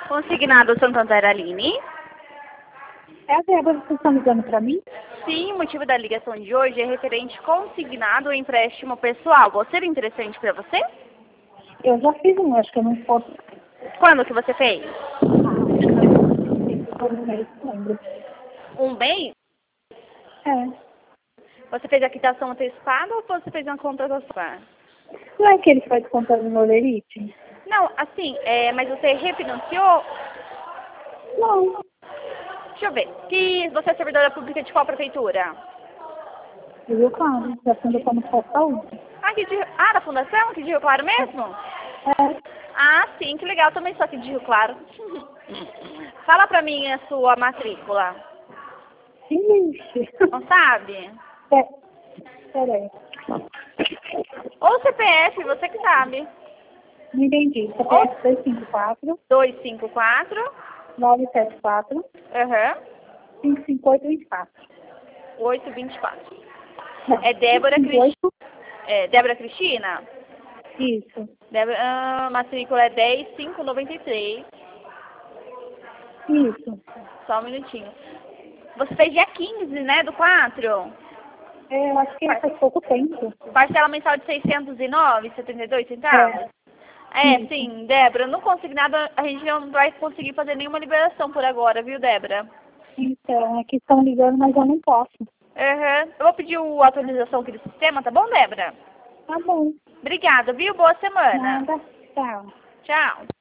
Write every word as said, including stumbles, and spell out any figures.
Consignado Santander Aline. É a Débora que vocês estão ligando para mim? Sim, o motivo da ligação de hoje é referente consignado ao empréstimo pessoal. Vou ser interessante para você? Eu já fiz um, acho que eu não posso. Quando que você fez? Não lembro. Um bem? É. Você fez a quitação antecipada ou você fez uma contratação? Não é aquele que faz conta no Olerite? Não, assim, é, mas você refinanciou? Não. Deixa eu ver. Que você é servidora pública de qual prefeitura? Rio Claro, já sendo como saúde. Ah, aqui de, ah, da fundação? Aqui de Rio Claro mesmo? É. Ah, sim, que legal. Também sou aqui de Rio Claro. Fala pra mim a sua matrícula. Ixi. Não sabe? É. Peraí. Ou C P F, você que sabe. Não entendi. C P F dois cinco quatro, dois cinco quatro. nove sete quatro, Aham. cinco cinco oito dois quatro. oito vinte e quatro. Não. É Débora cinco cinco oito. Cristina. É Débora Cristina? Isso. Débora, ah, matrícula é dez mil quinhentos e noventa e três. Isso. Só um minutinho. Você fez dia quinze, né, do quatro? É, eu acho que faz pouco tempo. Parcela mensal de seiscentos e nove reais e setenta e dois centavos? É, Isso. sim, Débora, não consegui nada, a gente não vai conseguir fazer nenhuma liberação por agora, viu, Débora? Então, aqui estão ligando, mas eu não posso. Uhum. Eu vou pedir a atualização aqui do sistema, tá bom, Débora? Tá bom. Obrigada, viu? Boa semana. Nada. Tchau. Tchau.